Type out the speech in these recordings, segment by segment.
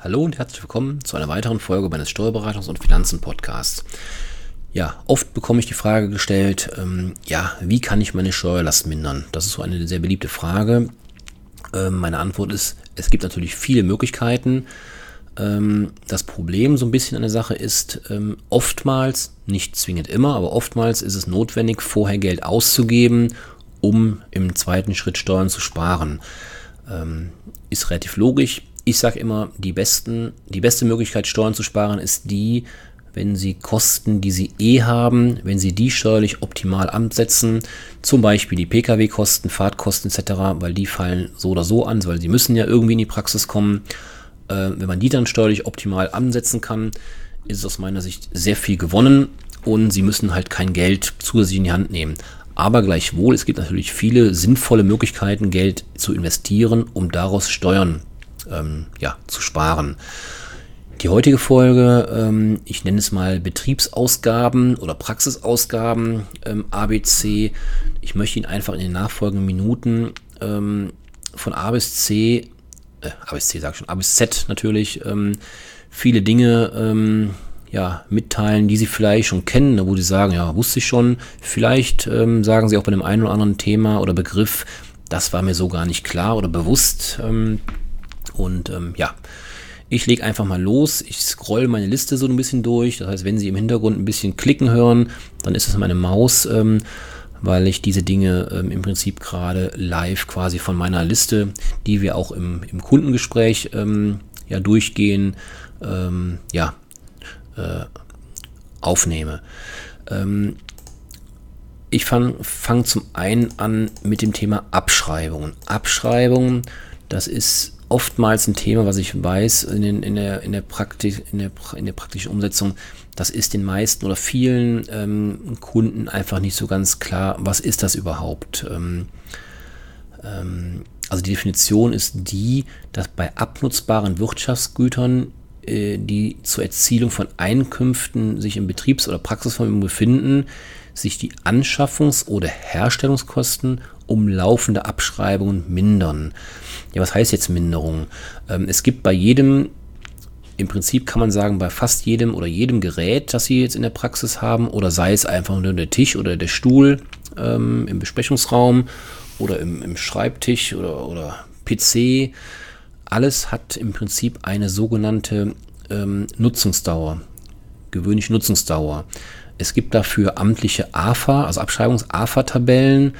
Hallo und herzlich willkommen zu einer weiteren Folge meines Steuerberatungs- und Finanzen-Podcasts. Ja, oft bekomme ich die Frage gestellt, wie kann ich meine Steuerlast mindern? Das ist so eine sehr beliebte Frage. Meine Antwort ist, es gibt natürlich viele Möglichkeiten. Das Problem so ein bisschen an der Sache ist, oftmals, nicht zwingend immer, aber oftmals ist es notwendig, vorher Geld auszugeben, um im zweiten Schritt Steuern zu sparen. Ist relativ logisch. Ich sage immer, die beste Möglichkeit, Steuern zu sparen, ist die, wenn Sie Kosten, die Sie haben, wenn Sie die steuerlich optimal ansetzen, zum Beispiel die Pkw-Kosten, Fahrtkosten etc., weil die fallen so oder so an, weil Sie müssen ja irgendwie in die Praxis kommen. Wenn man die dann steuerlich optimal ansetzen kann, ist es aus meiner Sicht sehr viel gewonnen und Sie müssen halt kein Geld zusätzlich in die Hand nehmen. Aber gleichwohl, es gibt natürlich viele sinnvolle Möglichkeiten, Geld zu investieren, um daraus Steuern zu sparen. Die heutige Folge, ich nenne es mal Betriebsausgaben oder Praxisausgaben, ABC. Ich möchte Ihnen einfach in den nachfolgenden Minuten von A bis Z natürlich, viele Dinge mitteilen, die Sie vielleicht schon kennen, wo Sie sagen, ja, wusste ich schon. Vielleicht sagen Sie auch bei dem einen oder anderen Thema oder Begriff, das war mir so gar nicht klar oder bewusst. Ich lege einfach mal los. Ich scroll meine Liste so ein bisschen durch. Das heißt, wenn Sie im Hintergrund ein bisschen klicken hören, dann ist es meine Maus, weil ich diese Dinge im Prinzip gerade live quasi von meiner Liste, die wir auch im Kundengespräch durchgehen, aufnehme. Ich fange zum einen an mit dem Thema Abschreibungen. Abschreibungen, das ist oftmals ein Thema, was ich weiß in der praktischen Umsetzung. Das ist den meisten oder vielen Kunden einfach nicht so ganz klar, was ist das überhaupt? Also die Definition ist die, dass bei abnutzbaren Wirtschaftsgütern, die zur Erzielung von Einkünften sich im Betriebs- oder Praxisvermögen befinden, sich die Anschaffungs- oder Herstellungskosten um laufende Abschreibungen mindern. Ja, was heißt jetzt Minderung? Es gibt bei jedem, im Prinzip kann man sagen, bei fast jedem oder jedem Gerät, das Sie jetzt in der Praxis haben, oder sei es einfach nur der Tisch oder der Stuhl im Besprechungsraum oder im Schreibtisch oder PC, alles hat im Prinzip eine sogenannte Nutzungsdauer, gewöhnliche Nutzungsdauer. Es gibt dafür amtliche AFA, also Abschreibungs-AFA-Tabellen,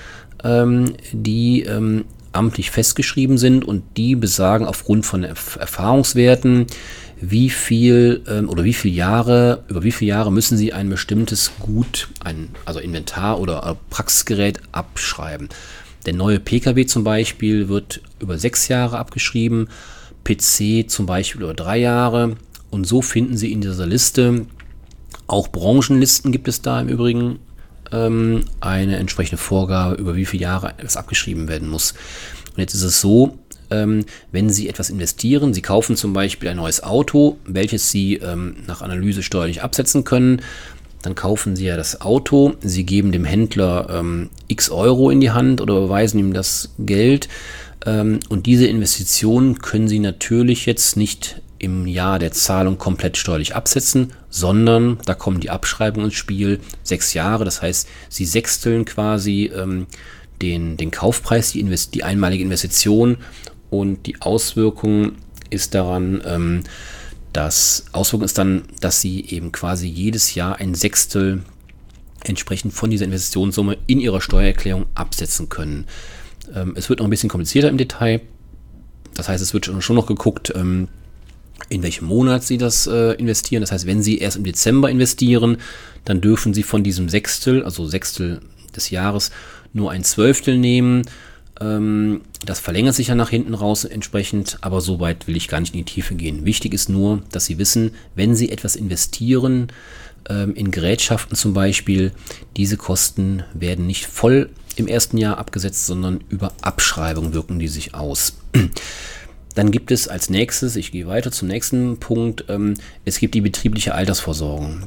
die amtlich festgeschrieben sind und die besagen aufgrund von Erfahrungswerten, über wie viele Jahre müssen Sie ein bestimmtes Gut, also Inventar oder Praxisgerät abschreiben. Der neue Pkw zum Beispiel wird über 6 Jahre abgeschrieben, PC zum Beispiel über 3 Jahre und so finden Sie in dieser Liste, auch Branchenlisten gibt es da im Übrigen, eine entsprechende Vorgabe, über wie viele Jahre es abgeschrieben werden muss. Und jetzt ist es so, wenn Sie etwas investieren, Sie kaufen zum Beispiel ein neues Auto, welches Sie nach Analyse steuerlich absetzen können, dann kaufen Sie ja das Auto, Sie geben dem Händler x Euro in die Hand oder überweisen ihm das Geld und diese Investitionen können Sie natürlich jetzt nicht im Jahr der Zahlung komplett steuerlich absetzen, sondern da kommen die Abschreibungen ins Spiel, 6 Jahre, das heißt, Sie sechsteln quasi den Kaufpreis, die einmalige Investition und die Auswirkung ist dann, dass Sie eben quasi jedes Jahr ein Sechstel entsprechend von dieser Investitionssumme in Ihrer Steuererklärung absetzen können. Es wird noch ein bisschen komplizierter im Detail, das heißt, es wird schon noch geguckt, in welchem Monat Sie das investieren. Das heißt, wenn Sie erst im Dezember investieren, dann dürfen Sie von diesem Sechstel, also Sechstel des Jahres, nur ein Zwölftel nehmen. Das verlängert sich ja nach hinten raus entsprechend, aber so weit will ich gar nicht in die Tiefe gehen. Wichtig ist nur, dass Sie wissen, wenn Sie etwas investieren, in Gerätschaften zum Beispiel, diese Kosten werden nicht voll im ersten Jahr abgesetzt, sondern über Abschreibung wirken die sich aus. Dann gibt es als nächstes, ich gehe weiter zum nächsten Punkt, es gibt die betriebliche Altersvorsorge.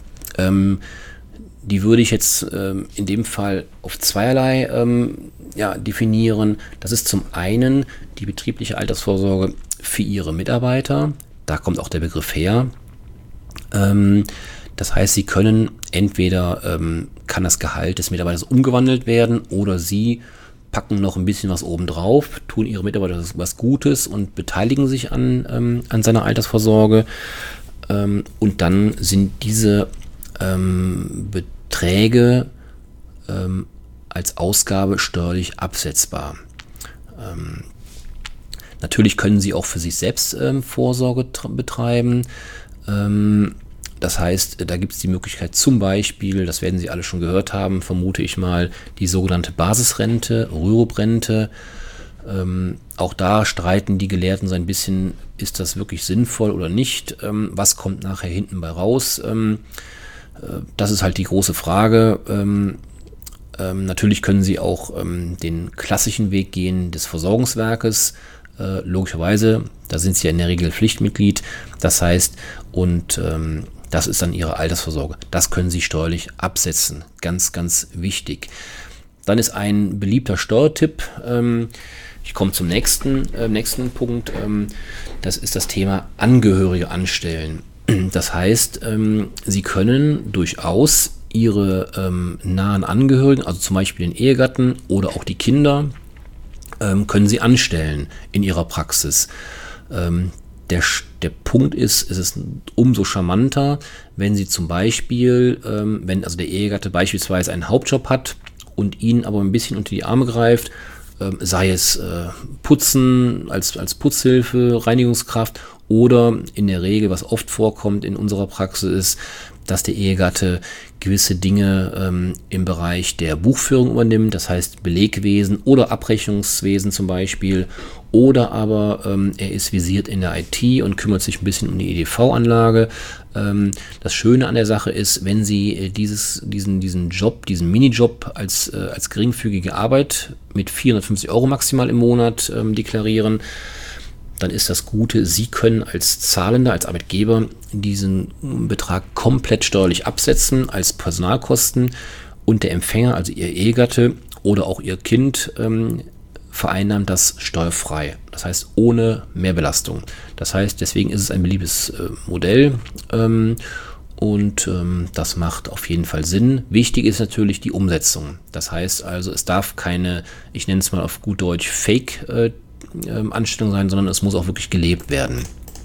Die würde ich jetzt in dem Fall auf zweierlei definieren. Das ist zum einen die betriebliche Altersvorsorge für Ihre Mitarbeiter, Da kommt auch der Begriff her. Das heißt, Sie können entweder, kann das Gehalt des Mitarbeiters umgewandelt werden oder Sie packen noch ein bisschen was obendrauf, tun Ihre Mitarbeiter was Gutes und beteiligen sich an seiner Altersvorsorge. Und dann sind diese Beträge als Ausgabe steuerlich absetzbar. Natürlich können Sie auch für sich selbst Vorsorge betreiben. Das heißt, da gibt es die Möglichkeit zum Beispiel, das werden Sie alle schon gehört haben, vermute ich mal, die sogenannte Basisrente, Rürup-Rente. Auch da streiten die Gelehrten so ein bisschen, ist das wirklich sinnvoll oder nicht? Was kommt nachher hinten bei raus? Das ist halt die große Frage. Natürlich können Sie auch den klassischen Weg gehen des Versorgungswerkes. Logischerweise, da sind Sie ja in der Regel Pflichtmitglied. Das heißt, das ist dann Ihre Altersvorsorge. Das können Sie steuerlich absetzen. Ganz, ganz wichtig. Dann ist ein beliebter Steuertipp. Ich komme zum nächsten Punkt. Das ist das Thema Angehörige anstellen. Das heißt, Sie können durchaus Ihre nahen Angehörigen, also zum Beispiel den Ehegatten oder auch die Kinder, können Sie anstellen in Ihrer Praxis. Der Punkt ist, es ist umso charmanter, wenn Sie zum Beispiel, wenn also der Ehegatte beispielsweise einen Hauptjob hat und Ihnen aber ein bisschen unter die Arme greift, sei es Putzen als Putzhilfe, Reinigungskraft oder in der Regel, was oft vorkommt in unserer Praxis ist, dass der Ehegatte gewisse Dinge im Bereich der Buchführung übernimmt, das heißt Belegwesen oder Abrechnungswesen zum Beispiel, oder aber er ist visiert in der IT und kümmert sich ein bisschen um die EDV-Anlage. Das Schöne an der Sache ist, wenn Sie diesen Job, diesen Minijob als geringfügige Arbeit mit 450 € maximal im Monat deklarieren, dann ist das Gute, Sie können als Zahlender, als Arbeitgeber diesen Betrag komplett steuerlich absetzen als Personalkosten und der Empfänger, also Ihr Ehegatte oder auch Ihr Kind, vereinnahmt das steuerfrei. Das heißt, ohne Mehrbelastung. Das heißt, deswegen ist es ein beliebtes Modell und das macht auf jeden Fall Sinn. Wichtig ist natürlich die Umsetzung. Das heißt also, es darf keine, ich nenne es mal auf gut Deutsch, Fake Anstellung sein, sondern es muss auch wirklich gelebt werden.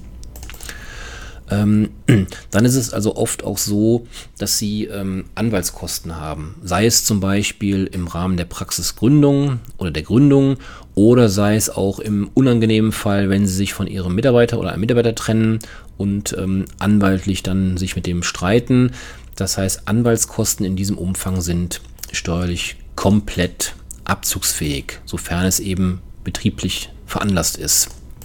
Dann ist es also oft auch so, dass Sie Anwaltskosten haben. Sei es zum Beispiel im Rahmen der Praxisgründung oder der Gründung oder sei es auch im unangenehmen Fall, wenn Sie sich von Ihrem Mitarbeiter oder einem Mitarbeiter trennen und anwaltlich dann sich mit dem streiten. Das heißt, Anwaltskosten in diesem Umfang sind steuerlich komplett abzugsfähig, sofern es eben betrieblich veranlasst ist.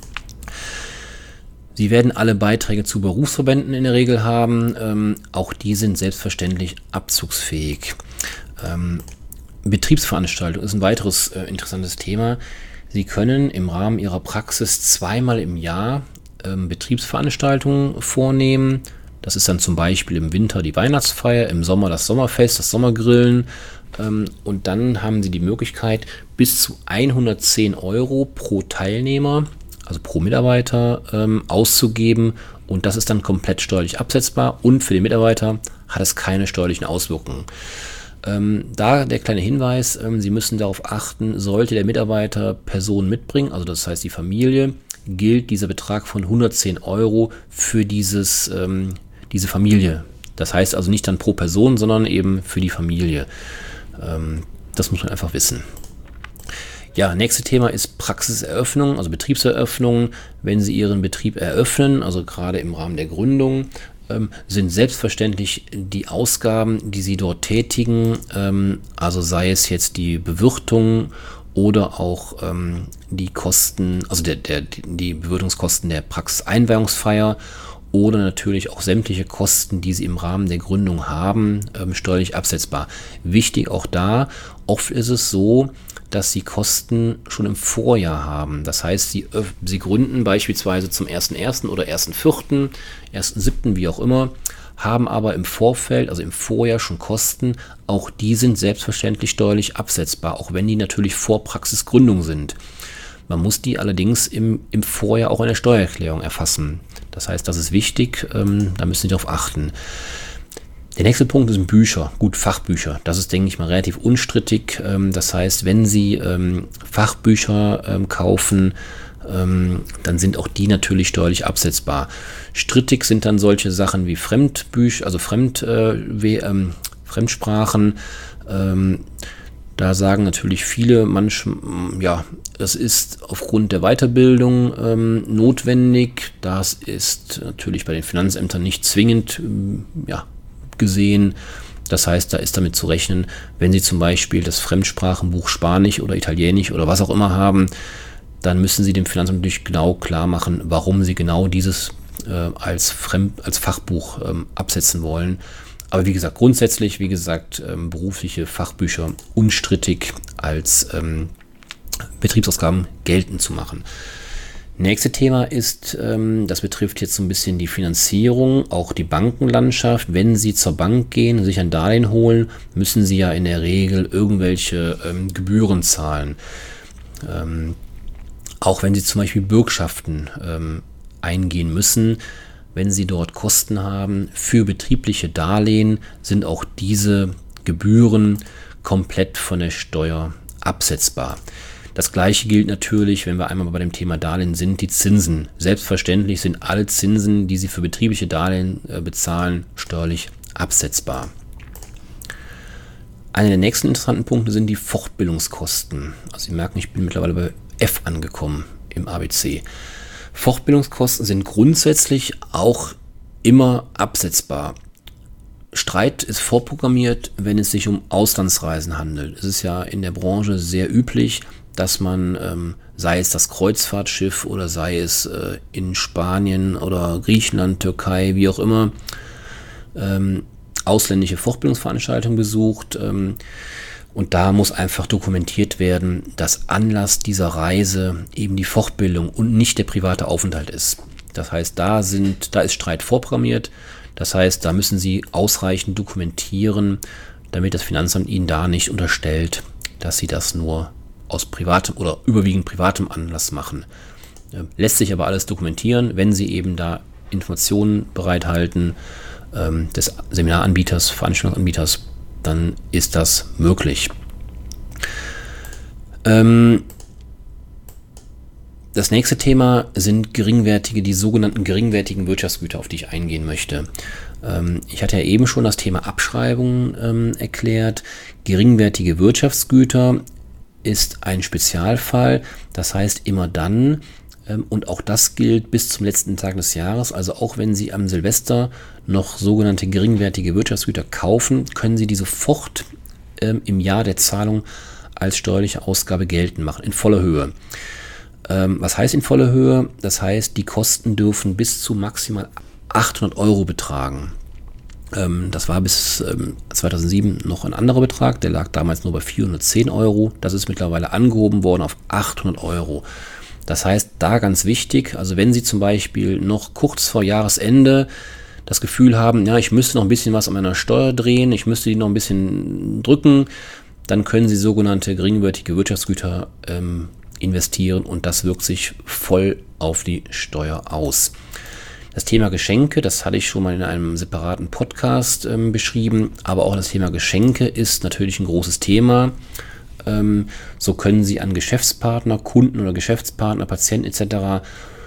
Sie werden alle Beiträge zu Berufsverbänden in der Regel haben. Auch die sind selbstverständlich abzugsfähig. Betriebsveranstaltung ist ein weiteres interessantes Thema. Sie können im Rahmen Ihrer Praxis zweimal im Jahr Betriebsveranstaltungen vornehmen. Das ist dann zum Beispiel im Winter die Weihnachtsfeier, im Sommer das Sommerfest, das Sommergrillen. Und dann haben Sie die Möglichkeit, bis zu 110 € pro Teilnehmer, also pro Mitarbeiter, auszugeben. Und das ist dann komplett steuerlich absetzbar. Und für den Mitarbeiter hat es keine steuerlichen Auswirkungen. Da der kleine Hinweis, Sie müssen darauf achten, sollte der Mitarbeiter Personen mitbringen, also das heißt die Familie, gilt dieser Betrag von 110 € für diese Familie. Das heißt also nicht dann pro Person, sondern eben für die Familie. Das muss man einfach wissen. Ja, nächstes Thema ist Praxiseröffnung, also Betriebseröffnung. Wenn Sie Ihren Betrieb eröffnen, also gerade im Rahmen der Gründung, sind selbstverständlich die Ausgaben, die Sie dort tätigen, also sei es jetzt die Bewirtung oder auch die Kosten, also die Bewirtungskosten der Praxiseinweihungsfeier oder natürlich auch sämtliche Kosten, die Sie im Rahmen der Gründung haben, steuerlich absetzbar. Wichtig auch da, oft ist es so, dass Sie Kosten schon im Vorjahr haben. Das heißt, Sie gründen beispielsweise zum 1.1. oder 1.4., 1.7., wie auch immer, haben aber im Vorfeld, also im Vorjahr schon Kosten. Auch die sind selbstverständlich steuerlich absetzbar, auch wenn die natürlich vor Praxisgründung sind. Man muss die allerdings im Vorjahr auch in der Steuererklärung erfassen. Das heißt, das ist wichtig, da müssen Sie darauf achten. Der nächste Punkt sind Bücher, gut, Fachbücher. Das ist, denke ich mal, relativ unstrittig. Das heißt, wenn Sie Fachbücher kaufen, dann sind auch die natürlich steuerlich absetzbar. Strittig sind dann solche Sachen wie Fremdbücher, also Fremdsprachen. Da sagen natürlich viele, das ist aufgrund der Weiterbildung notwendig. Das ist natürlich bei den Finanzämtern nicht zwingend gesehen. Das heißt, da ist damit zu rechnen, wenn Sie zum Beispiel das Fremdsprachenbuch Spanisch oder Italienisch oder was auch immer haben, dann müssen Sie dem Finanzamt natürlich genau klar machen, warum Sie genau dieses als Fachbuch absetzen wollen. Aber wie gesagt, grundsätzlich, berufliche Fachbücher unstrittig als Betriebsausgaben geltend zu machen. Nächste Thema ist, das betrifft jetzt so ein bisschen die Finanzierung, auch die Bankenlandschaft. Wenn Sie zur Bank gehen und sich ein Darlehen holen, müssen Sie ja in der Regel irgendwelche Gebühren zahlen. Auch wenn Sie zum Beispiel Bürgschaften eingehen müssen, wenn Sie dort Kosten haben für betriebliche Darlehen, sind auch diese Gebühren komplett von der Steuer absetzbar. Das gleiche gilt natürlich, wenn wir einmal bei dem Thema Darlehen sind, die Zinsen. Selbstverständlich sind alle Zinsen, die Sie für betriebliche Darlehen bezahlen, steuerlich absetzbar. Einer der nächsten interessanten Punkte sind die Fortbildungskosten. Also Sie merken, ich bin mittlerweile bei F angekommen im ABC. Fortbildungskosten sind grundsätzlich auch immer absetzbar. Streit ist vorprogrammiert, wenn es sich um Auslandsreisen handelt. Es ist ja in der Branche sehr üblich, dass man, sei es das Kreuzfahrtschiff oder sei es in Spanien oder Griechenland, Türkei, wie auch immer, ausländische Fortbildungsveranstaltungen besucht. Und da muss einfach dokumentiert werden, dass Anlass dieser Reise eben die Fortbildung und nicht der private Aufenthalt ist. Das heißt, da ist Streit vorprogrammiert. Das heißt, da müssen Sie ausreichend dokumentieren, damit das Finanzamt Ihnen da nicht unterstellt, dass Sie das nur aus privatem oder überwiegend privatem Anlass machen. Lässt sich aber alles dokumentieren, wenn Sie eben da Informationen bereithalten des Seminaranbieters, Veranstaltungsanbieters, dann ist das möglich. Das nächste Thema sind die sogenannten geringwertigen Wirtschaftsgüter, auf die ich eingehen möchte. Ich hatte ja eben schon das Thema Abschreibungen erklärt. Geringwertige Wirtschaftsgüter ist ein Spezialfall, das heißt immer dann, und auch das gilt bis zum letzten Tag des Jahres, also auch wenn Sie am Silvester noch sogenannte geringwertige Wirtschaftsgüter kaufen, können Sie die sofort im Jahr der Zahlung als steuerliche Ausgabe geltend machen, in voller Höhe. Was heißt in voller Höhe? Das heißt, die Kosten dürfen bis zu maximal 800 Euro betragen. Das war bis 2007 noch ein anderer Betrag, der lag damals nur bei 410 Euro. Das ist mittlerweile angehoben worden auf 800 Euro. Das heißt, da ganz wichtig, also wenn Sie zum Beispiel noch kurz vor Jahresende das Gefühl haben, ja, ich müsste noch ein bisschen was an meiner Steuer drehen, ich müsste die noch ein bisschen drücken, dann können Sie sogenannte geringwertige Wirtschaftsgüter investieren und das wirkt sich voll auf die Steuer aus. Das Thema Geschenke, das hatte ich schon mal in einem separaten Podcast beschrieben, aber auch das Thema Geschenke ist natürlich ein großes Thema. So können Sie an Geschäftspartner, Kunden oder Geschäftspartner, Patienten etc.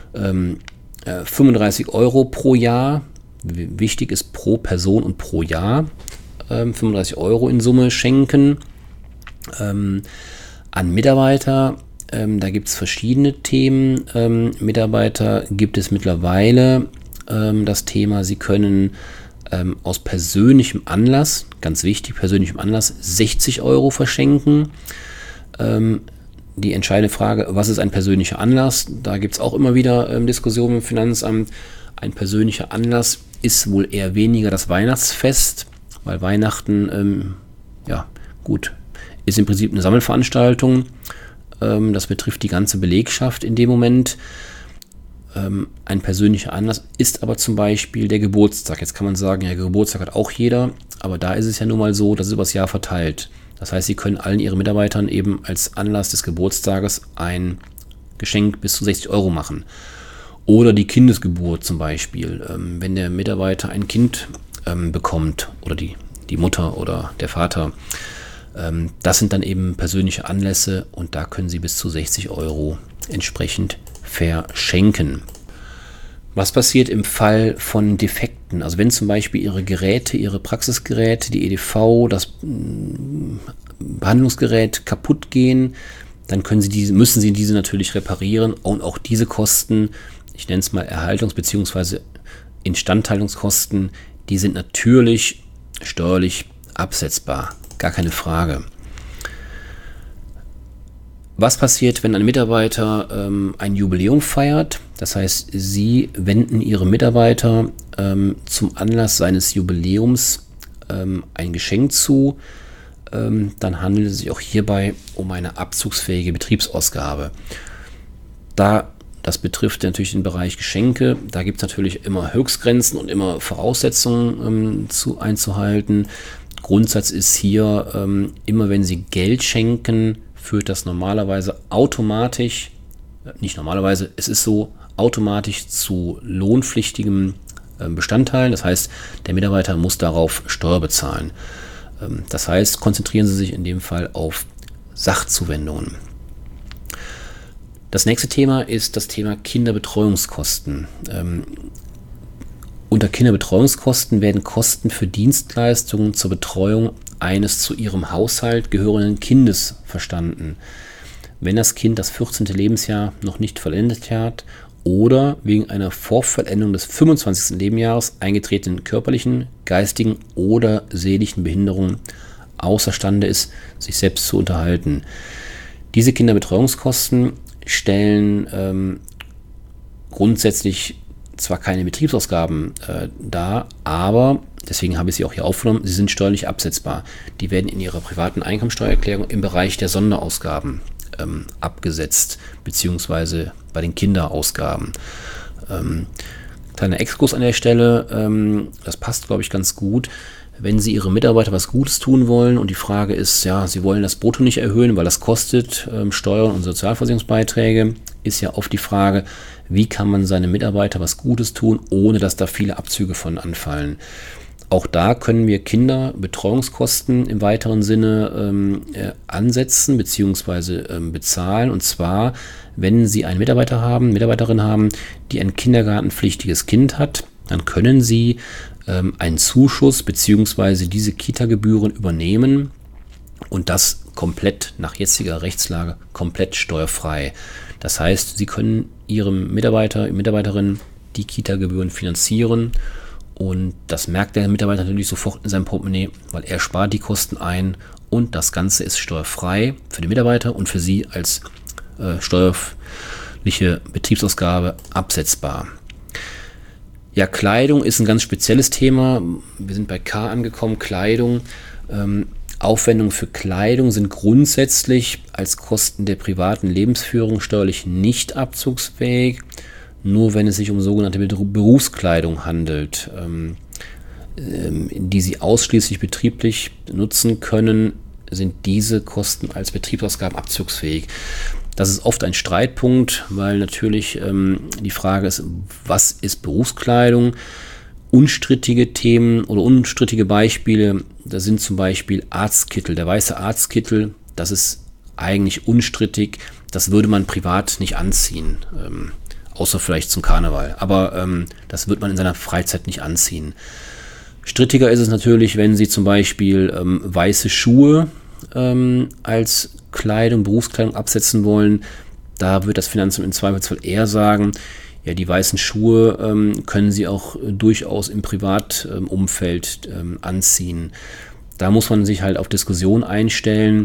35 Euro pro Jahr, wichtig ist pro Person und pro Jahr, 35 Euro in Summe schenken. An Mitarbeiter, da gibt es verschiedene Themen. Mitarbeiter gibt es mittlerweile das Thema, Sie können aus persönlichem Anlass, ganz wichtig, persönlichem Anlass, 60 Euro verschenken. Die entscheidende Frage, was ist ein persönlicher Anlass? Da gibt es auch immer wieder Diskussionen im Finanzamt. Ein persönlicher Anlass ist wohl eher weniger das Weihnachtsfest, weil Weihnachten, ist im Prinzip eine Sammelveranstaltung. Das betrifft die ganze Belegschaft in dem Moment. Ein persönlicher Anlass ist aber zum Beispiel der Geburtstag. Jetzt kann man sagen, ja, Geburtstag hat auch jeder, aber da ist es ja nun mal so, dass es übers Jahr verteilt. Das heißt, Sie können allen Ihren Mitarbeitern eben als Anlass des Geburtstages ein Geschenk bis zu 60 Euro machen. Oder die Kindesgeburt zum Beispiel. Wenn der Mitarbeiter ein Kind bekommt oder die Mutter oder der Vater, das sind dann eben persönliche Anlässe und da können Sie bis zu 60 Euro entsprechend verschenken. Was passiert im Fall von Defekten? Also wenn zum Beispiel Ihre Geräte, Ihre Praxisgeräte, die EDV, das Behandlungsgerät kaputt gehen, dann müssen Sie diese natürlich reparieren und auch diese Kosten, ich nenne es mal Erhaltungs- bzw. Instandhaltungskosten, die sind natürlich steuerlich absetzbar. Gar keine Frage. Was passiert, wenn ein Mitarbeiter ein Jubiläum feiert? Das heißt, Sie wenden Ihre Mitarbeiter zum Anlass seines Jubiläums ein Geschenk zu. Dann handelt es sich auch hierbei um eine abzugsfähige Betriebsausgabe. Das betrifft natürlich den Bereich Geschenke. Da gibt es natürlich immer Höchstgrenzen und immer Voraussetzungen einzuhalten. Grundsatz ist hier, immer wenn Sie Geld schenken, führt das normalerweise automatisch, nicht normalerweise, es ist so, automatisch zu lohnpflichtigem Bestandteil. Das heißt, der Mitarbeiter muss darauf Steuer bezahlen. Das heißt, konzentrieren Sie sich in dem Fall auf Sachzuwendungen. Das nächste Thema ist das Thema Kinderbetreuungskosten. Unter Kinderbetreuungskosten werden Kosten für Dienstleistungen zur Betreuung eines zu ihrem Haushalt gehörenden Kindes verstanden, wenn das Kind das 14. Lebensjahr noch nicht vollendet hat oder wegen einer Vorvollendung des 25. Lebensjahres eingetretenen körperlichen, geistigen oder seelischen Behinderung außerstande ist, sich selbst zu unterhalten. Diese Kinderbetreuungskosten stellen grundsätzlich zwar keine Betriebsausgaben dar, aber, deswegen habe ich sie auch hier aufgenommen, sie sind steuerlich absetzbar. Die werden in Ihrer privaten Einkommensteuererklärung im Bereich der Sonderausgaben abgesetzt, beziehungsweise bei den Kinderausgaben. Kleiner Exkurs an der Stelle, das passt, glaube ich, ganz gut. Wenn Sie Ihrem Mitarbeiter was Gutes tun wollen und die Frage ist, ja, Sie wollen das Brutto nicht erhöhen, weil das kostet Steuern und Sozialversicherungsbeiträge, ist ja oft die Frage, wie kann man seinem Mitarbeiter was Gutes tun, ohne dass da viele Abzüge von anfallen. Auch da können wir Kinderbetreuungskosten im weiteren Sinne ansetzen bzw. bezahlen. Und zwar, wenn Sie einen Mitarbeiter haben, Mitarbeiterin haben, die ein kindergartenpflichtiges Kind hat, dann können Sie einen Zuschuss bzw. diese Kita-Gebühren übernehmen und das komplett nach jetziger Rechtslage komplett steuerfrei. Das heißt, Sie können Ihrem Mitarbeiter, Mitarbeiterin die Kita-Gebühren finanzieren und das merkt der Mitarbeiter natürlich sofort in seinem Portemonnaie, weil er spart die Kosten ein und das Ganze ist steuerfrei für den Mitarbeiter und für Sie als steuerliche Betriebsausgabe absetzbar. Ja, Kleidung ist ein ganz spezielles Thema. Wir sind bei K angekommen, Kleidung. Aufwendungen für Kleidung sind grundsätzlich als Kosten der privaten Lebensführung steuerlich nicht abzugsfähig, nur wenn es sich um sogenannte Berufskleidung handelt, die Sie ausschließlich betrieblich nutzen können, sind diese Kosten als Betriebsausgaben abzugsfähig. Das ist oft ein Streitpunkt, weil natürlich die Frage ist, was ist Berufskleidung? Unstrittige Themen oder unstrittige Beispiele, da sind zum Beispiel Arztkittel. Der weiße Arztkittel, das ist eigentlich unstrittig, das würde man privat nicht anziehen, außer vielleicht zum Karneval. Aber das wird man in seiner Freizeit nicht anziehen. Strittiger ist es natürlich, wenn Sie zum Beispiel weiße Schuhe als Kleidung, Berufskleidung absetzen wollen. Da wird das Finanzamt im Zweifelsfall eher sagen, ja, die weißen Schuhe können Sie auch durchaus im Privatumfeld anziehen. Da muss man sich halt auf Diskussion einstellen.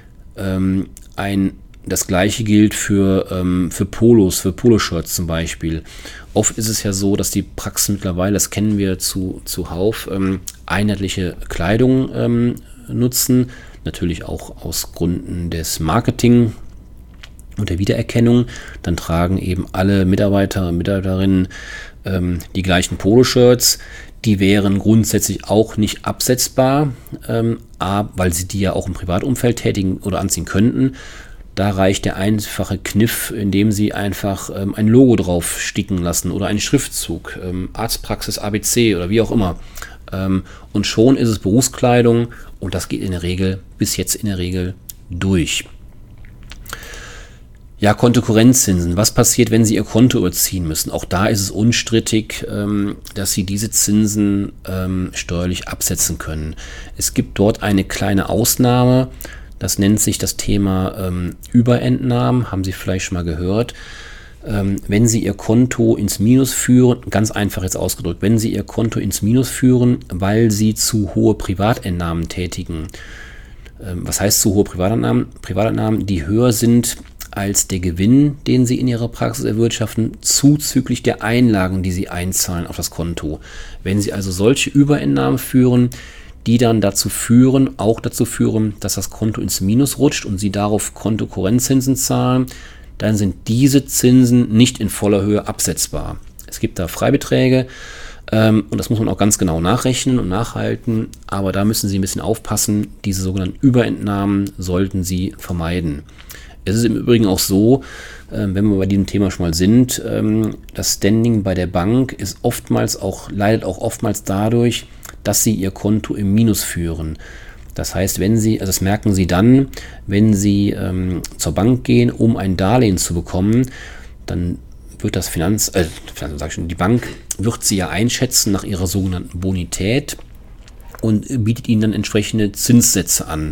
Das gleiche gilt für Polos, für Poloshirts zum Beispiel. Oft ist es ja so, dass die Praxen mittlerweile, das kennen wir zuhauf, einheitliche Kleidung nutzen. Natürlich auch aus Gründen des Marketing und der Wiedererkennung. Dann tragen eben alle Mitarbeiter und Mitarbeiterinnen die gleichen Poloshirts. Die wären grundsätzlich auch nicht absetzbar, weil sie die ja auch im Privatumfeld tätigen oder anziehen könnten. Da reicht der einfache Kniff, indem Sie einfach ein Logo drauf sticken lassen oder einen Schriftzug, Arztpraxis ABC oder wie auch immer. Und schon ist es Berufskleidung und das geht bis jetzt in der Regel durch. Ja, Kontokorrentzinsen. Was passiert, wenn Sie Ihr Konto überziehen müssen? Auch da ist es unstrittig, dass Sie diese Zinsen steuerlich absetzen können. Es gibt dort eine kleine Ausnahme. Das nennt sich das Thema Überentnahmen. Haben Sie vielleicht schon mal gehört. Wenn Sie Ihr Konto ins Minus führen, ganz einfach jetzt ausgedrückt, wenn Sie Ihr Konto ins Minus führen, weil Sie zu hohe Privatentnahmen tätigen. Was heißt zu hohe Privatentnahmen? Privatentnahmen, die höher sind als der Gewinn, den Sie in Ihrer Praxis erwirtschaften, zuzüglich der Einlagen, die Sie einzahlen auf das Konto. Wenn Sie also solche Überentnahmen führen, die dann dazu führen, dass das Konto ins Minus rutscht und Sie darauf Kontokorrentzinsen zahlen, dann sind diese Zinsen nicht in voller Höhe absetzbar. Es gibt da Freibeträge und das muss man auch ganz genau nachrechnen und nachhalten, aber da müssen Sie ein bisschen aufpassen. Diese sogenannten Überentnahmen sollten Sie vermeiden. Es ist im Übrigen auch so, wenn wir bei diesem Thema schon mal sind, das Standing bei der Bank leidet auch oftmals dadurch, dass Sie Ihr Konto im Minus führen. Das heißt, das merken Sie dann, wenn Sie zur Bank gehen, um ein Darlehen zu bekommen, dann wird die Bank wird Sie ja einschätzen nach Ihrer sogenannten Bonität und bietet Ihnen dann entsprechende Zinssätze an.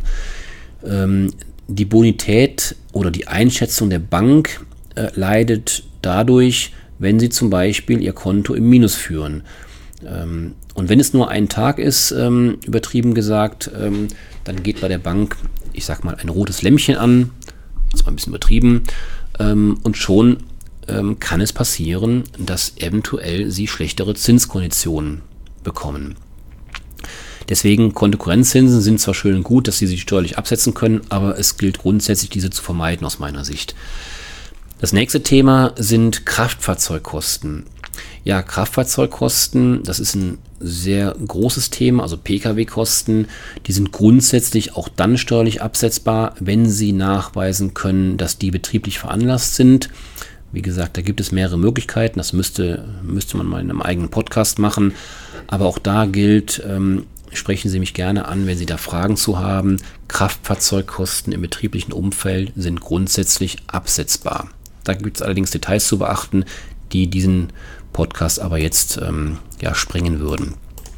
Die Bonität oder die Einschätzung der Bank leidet dadurch, wenn Sie zum Beispiel Ihr Konto im Minus führen. Und wenn es nur ein Tag ist, übertrieben gesagt, dann geht bei der Bank, ich sag mal, ein rotes Lämpchen an, jetzt mal ein bisschen übertrieben, und schon kann es passieren, dass eventuell Sie schlechtere Zinskonditionen bekommen. Deswegen, Kontokorrentzinsen sind zwar schön und gut, dass Sie sie steuerlich absetzen können, aber es gilt grundsätzlich, diese zu vermeiden aus meiner Sicht. Das nächste Thema sind Kraftfahrzeugkosten. Ja, Kraftfahrzeugkosten, das ist ein sehr großes Thema, also Pkw-Kosten, die sind grundsätzlich auch dann steuerlich absetzbar, wenn Sie nachweisen können, dass die betrieblich veranlasst sind. Wie gesagt, da gibt es mehrere Möglichkeiten, das müsste man mal in einem eigenen Podcast machen, aber auch da gilt, sprechen Sie mich gerne an, wenn Sie da Fragen zu haben. Kraftfahrzeugkosten im betrieblichen Umfeld sind grundsätzlich absetzbar. Da gibt es allerdings Details zu beachten, die diesen Podcast aber jetzt sprengen würden.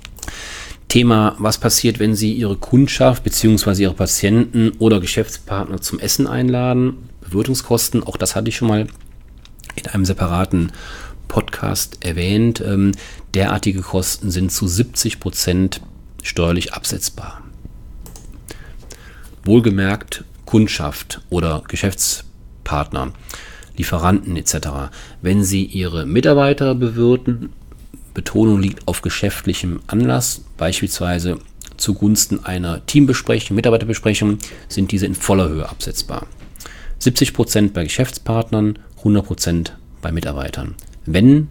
Thema, was passiert, wenn Sie Ihre Kundschaft bzw. Ihre Patienten oder Geschäftspartner zum Essen einladen? Bewirtungskosten, auch das hatte ich schon mal in einem separaten Podcast erwähnt. Derartige Kosten sind zu 70% steuerlich absetzbar. Wohlgemerkt Kundschaft oder Geschäftspartner, Lieferanten etc. Wenn Sie Ihre Mitarbeiter bewirten, Betonung liegt auf geschäftlichem Anlass, beispielsweise zugunsten einer Teambesprechung, Mitarbeiterbesprechung, sind diese in voller Höhe absetzbar. 70% bei Geschäftspartnern, 100% bei Mitarbeitern. Wenn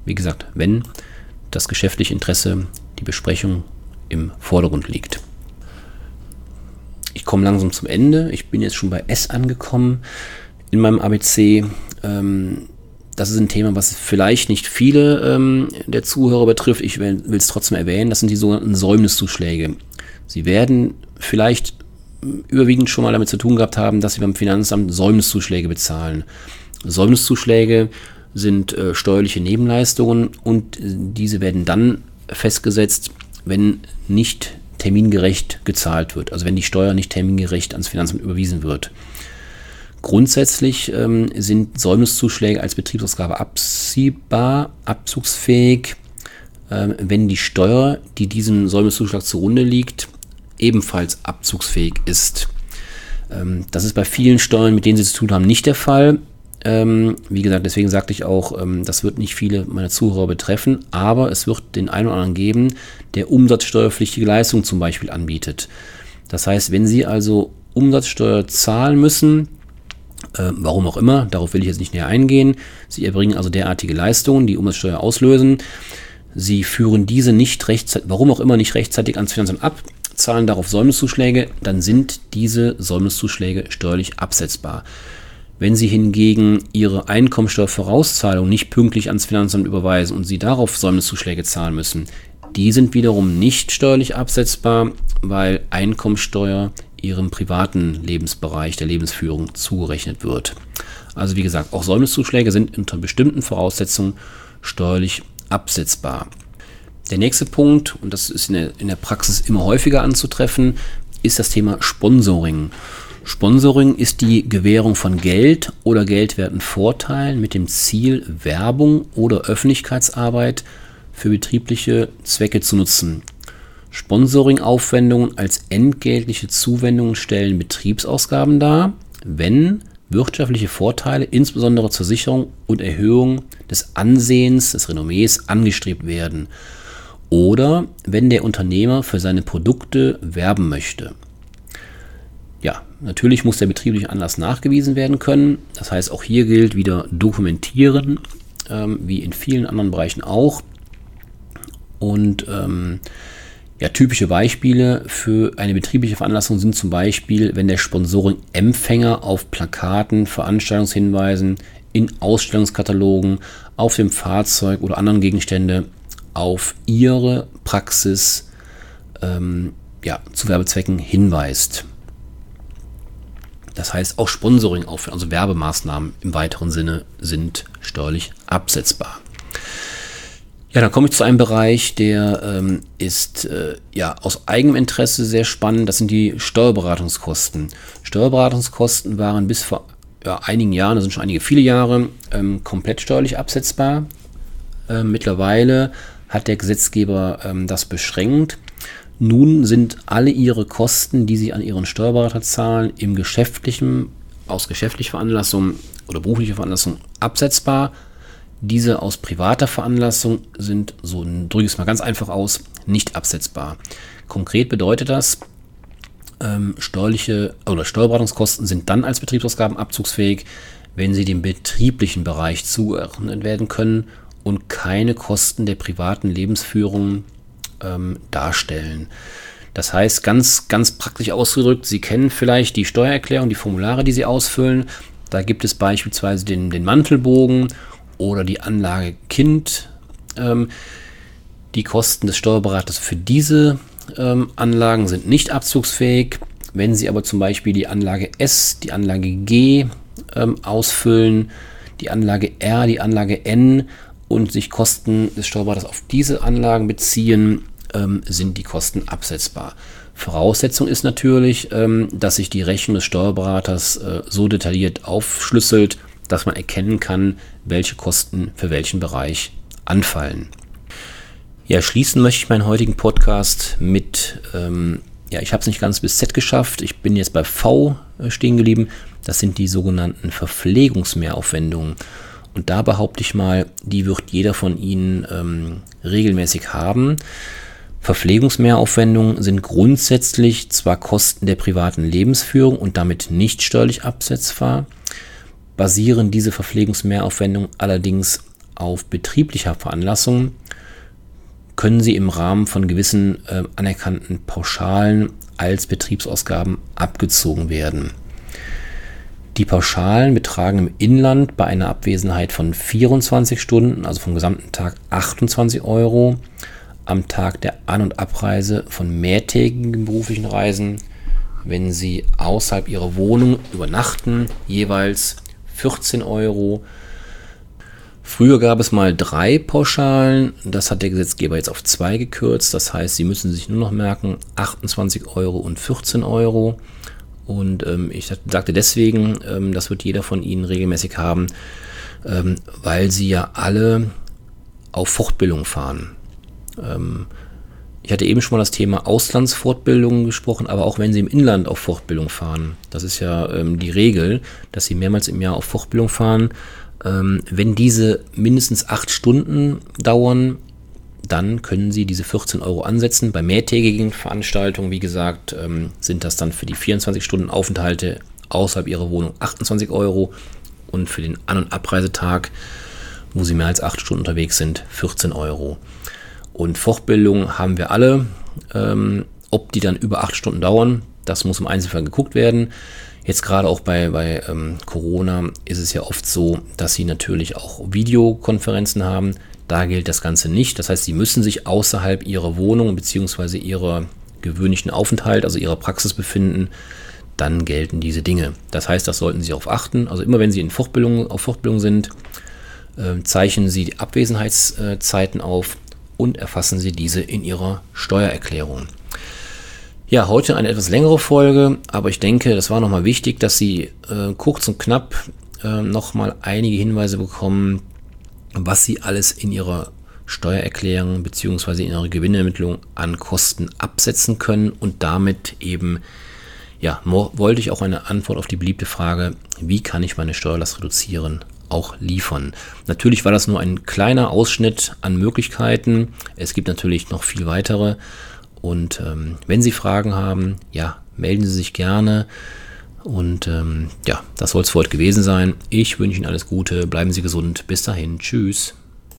das geschäftliche Interesse, die Besprechung im Vordergrund liegt. Ich komme langsam zum Ende. Ich bin jetzt schon bei S angekommen in meinem ABC. Das ist ein Thema, was vielleicht nicht viele der Zuhörer betrifft. Ich will es trotzdem erwähnen. Das sind die sogenannten Säumniszuschläge. Sie werden vielleicht überwiegend schon mal damit zu tun gehabt haben, dass Sie beim Finanzamt Säumniszuschläge bezahlen. Säumniszuschläge sind steuerliche Nebenleistungen und diese werden dann festgesetzt, wenn nicht termingerecht gezahlt wird, also wenn die Steuer nicht termingerecht ans Finanzamt überwiesen wird. Grundsätzlich sind Säumniszuschläge als Betriebsausgabe abziehbar, abzugsfähig, wenn die Steuer, die diesem Säumniszuschlag zugrunde liegt, ebenfalls abzugsfähig ist. Das ist bei vielen Steuern, mit denen Sie zu tun haben, nicht der Fall. Wie gesagt, deswegen sagte ich auch, das wird nicht viele meiner Zuhörer betreffen, aber es wird den einen oder anderen geben, der umsatzsteuerpflichtige Leistungen zum Beispiel anbietet. Das heißt, wenn Sie also Umsatzsteuer zahlen müssen, warum auch immer, darauf will ich jetzt nicht näher eingehen, Sie erbringen also derartige Leistungen, die Umsatzsteuer auslösen, Sie führen diese nicht rechtzeitig, warum auch immer nicht rechtzeitig ans Finanzamt ab, zahlen darauf Säumniszuschläge, dann sind diese Säumniszuschläge steuerlich absetzbar. Wenn Sie hingegen Ihre Einkommensteuervorauszahlung nicht pünktlich ans Finanzamt überweisen und Sie darauf Säumniszuschläge zahlen müssen, die sind wiederum nicht steuerlich absetzbar, weil Einkommensteuer Ihrem privaten Lebensbereich der Lebensführung zugerechnet wird. Also wie gesagt, auch Säumniszuschläge sind unter bestimmten Voraussetzungen steuerlich absetzbar. Der nächste Punkt, und das ist in der Praxis immer häufiger anzutreffen, ist das Thema Sponsoring. Sponsoring ist die Gewährung von Geld oder geldwerten Vorteilen mit dem Ziel, Werbung oder Öffentlichkeitsarbeit für betriebliche Zwecke zu nutzen. Sponsoring-Aufwendungen als entgeltliche Zuwendungen stellen Betriebsausgaben dar, wenn wirtschaftliche Vorteile, insbesondere zur Sicherung und Erhöhung des Ansehens, des Renommees, angestrebt werden oder wenn der Unternehmer für seine Produkte werben möchte. Ja, natürlich muss der betriebliche Anlass nachgewiesen werden können. Das heißt, auch hier gilt wieder dokumentieren, wie in vielen anderen Bereichen auch. Und typische Beispiele für eine betriebliche Veranlassung sind zum Beispiel, wenn der Sponsoring-Empfänger auf Plakaten, Veranstaltungshinweisen, in Ausstellungskatalogen, auf dem Fahrzeug oder anderen Gegenstände auf Ihre Praxis zu Werbezwecken hinweist. Das heißt, auch Sponsoring, also Werbemaßnahmen im weiteren Sinne, sind steuerlich absetzbar. Ja, dann komme ich zu einem Bereich, der ist aus eigenem Interesse sehr spannend. Das sind die Steuerberatungskosten. Steuerberatungskosten waren bis vor einigen Jahren, das sind schon viele Jahre, komplett steuerlich absetzbar. Mittlerweile hat der Gesetzgeber das beschränkt. Nun sind alle Ihre Kosten, die Sie an Ihren Steuerberater zahlen, aus geschäftlicher Veranlassung oder beruflicher Veranlassung absetzbar. Diese aus privater Veranlassung sind, so drücke ich es mal ganz einfach aus, nicht absetzbar. Konkret bedeutet das, steuerliche oder Steuerberatungskosten sind dann als Betriebsausgaben abzugsfähig, wenn sie dem betrieblichen Bereich zugeordnet werden können und keine Kosten der privaten Lebensführung darstellen. Das heißt, ganz, ganz praktisch ausgedrückt, Sie kennen vielleicht die Steuererklärung, die Formulare, die Sie ausfüllen. Da gibt es beispielsweise den Mantelbogen oder die Anlage Kind. Die Kosten des Steuerberaters für diese Anlagen sind nicht abzugsfähig. Wenn Sie aber zum Beispiel die Anlage S, die Anlage G ausfüllen, die Anlage R, die Anlage N und sich Kosten des Steuerberaters auf diese Anlagen beziehen, sind die Kosten absetzbar. Voraussetzung ist natürlich, dass sich die Rechnung des Steuerberaters so detailliert aufschlüsselt, dass man erkennen kann, welche Kosten für welchen Bereich anfallen. Ja, schließen möchte ich meinen heutigen Podcast mit, ich habe es nicht ganz bis Z geschafft, ich bin jetzt bei V stehen geblieben, das sind die sogenannten Verpflegungsmehraufwendungen. Und da behaupte ich mal, die wird jeder von Ihnen regelmäßig haben. Verpflegungsmehraufwendungen sind grundsätzlich zwar Kosten der privaten Lebensführung und damit nicht steuerlich absetzbar, basieren diese Verpflegungsmehraufwendungen allerdings auf betrieblicher Veranlassung, können sie im Rahmen von gewissen anerkannten Pauschalen als Betriebsausgaben abgezogen werden. Die Pauschalen betragen im Inland bei einer Abwesenheit von 24 Stunden, also vom gesamten Tag, 28 Euro. Am Tag der An- und Abreise von mehrtägigen beruflichen Reisen, wenn Sie außerhalb Ihrer Wohnung übernachten, jeweils 14 Euro. Früher gab es mal 3 Pauschalen, das hat der Gesetzgeber jetzt auf 2 gekürzt. Das heißt, Sie müssen sich nur noch merken, 28 Euro und 14 Euro. Und ich sagte deswegen, das wird jeder von Ihnen regelmäßig haben, weil Sie ja alle auf Fortbildung fahren. Ich hatte eben schon mal das Thema Auslandsfortbildung gesprochen, aber auch wenn Sie im Inland auf Fortbildung fahren, das ist ja die Regel, dass Sie mehrmals im Jahr auf Fortbildung fahren. Wenn diese mindestens 8 Stunden dauern, dann können Sie diese 14 Euro ansetzen. Bei mehrtägigen Veranstaltungen, wie gesagt, sind das dann für die 24 Stunden Aufenthalte außerhalb Ihrer Wohnung 28 Euro und für den An- und Abreisetag, wo Sie mehr als 8 Stunden unterwegs sind, 14 Euro. Und Fortbildung haben wir alle Ob die dann über 8 Stunden dauern, das muss im Einzelfall geguckt werden. Jetzt gerade auch bei Corona ist es ja oft so, dass sie natürlich auch Videokonferenzen haben. Da gilt das Ganze nicht. Das heißt, sie müssen sich außerhalb ihrer Wohnung bzw. ihrer gewöhnlichen Aufenthalt, also ihrer Praxis befinden. Dann gelten diese Dinge. Das heißt, das sollten Sie darauf achten. Also immer wenn Sie auf Fortbildung sind, zeichnen Sie die Abwesenheitszeiten auf und erfassen Sie diese in Ihrer Steuererklärung. Ja, heute eine etwas längere Folge, aber ich denke, das war nochmal wichtig, dass Sie kurz und knapp nochmal einige Hinweise bekommen, was Sie alles in Ihrer Steuererklärung bzw. in Ihrer Gewinnermittlung an Kosten absetzen können und damit eben, ja, wollte ich auch eine Antwort auf die beliebte Frage, wie kann ich meine Steuerlast reduzieren, auch liefern. Natürlich war das nur ein kleiner Ausschnitt an Möglichkeiten. Es gibt natürlich noch viel weitere. Und wenn Sie Fragen haben, ja, melden Sie sich gerne. Und ja, das soll es für heute gewesen sein. Ich wünsche Ihnen alles Gute, bleiben Sie gesund. Bis dahin, tschüss.